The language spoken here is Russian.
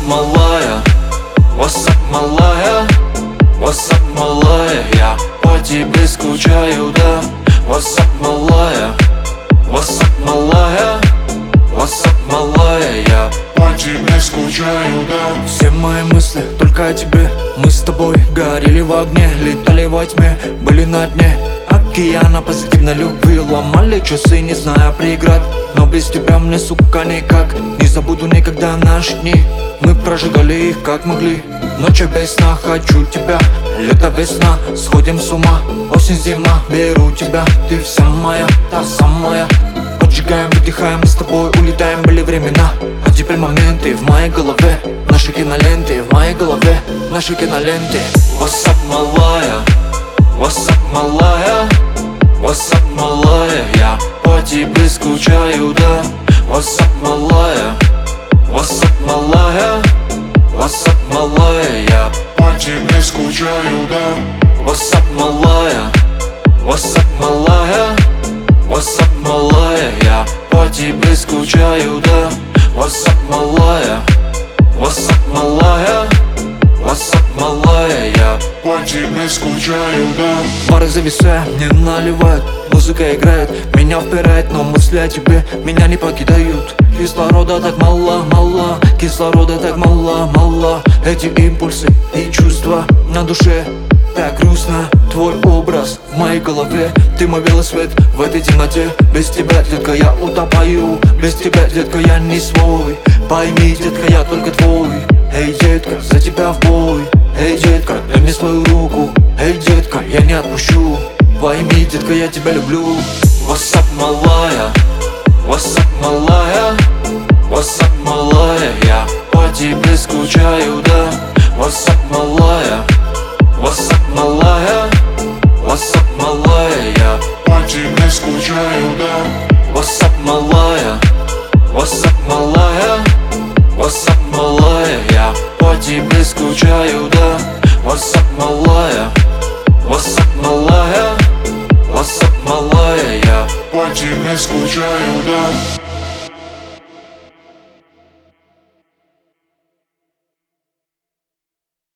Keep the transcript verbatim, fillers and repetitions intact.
малая, what's up, малая, what's up, малая, я по тебе скучаю, да. What's up, малая, what's up, малая, what's up, малая, я по тебе скучаю, да. Все мои мысли только о тебе. Мы с тобой горели в огне, летали во тьме, были на дне океана позитивной любви. Ломали часы, не зная преград, но без тебя мне, сука, никак. Не забуду никогда наши дни, мы прожигали их как могли. Ночи без сна, хочу тебя, лето, весна, сходим с ума. Осень, зима, беру тебя, ты вся моя, та самая. Поджигаем, выдыхаем, мы с тобой улетаем, были времена. А теперь моменты в моей голове, наши киноленты в моей голове, наши киноленты. What's up, малая, what's up, малая, what's up, малая, я по тебе скучаю, да. What's up, малая, what's up, малая, what's up, малая, я по тебе скучаю, да. What's up, малая, what's up, малая, what's up, малая, я по тебе скучаю, да. What's up, малая, what's up, малая, what's up, малая, я по тебе скучаю, да. Бары зависая, не наливают, музыка играет, меня впирает, но мысли о тебе меня не покидают. Кислорода так мало, мало, кислорода так мало, мало. Эти импульсы и чувства на душе так грустно. Твой образ в моей голове, ты мой белый свет в этой темноте. Без тебя, детка, я утопаю, без тебя, детка, я не свой. Пойми, детка, я только твой. Эй, детка, за тебя в бой. Эй, детка, дай мне свою руку. Эй, детка, я не отпущу. Пойми, детка, я тебя люблю. What's up, малая, what's up, малая, what's up, малая, я по тебе скучаю, да. What's up, малая, what's up, малая, what's up, малая, я по тебе скучаю, да. What's up, малая, what's up, малая, what's up, малая, я по тебе скучаю, да. What's up, малая, what's up, малая, what's up, малая, я по тебе скучаю, да.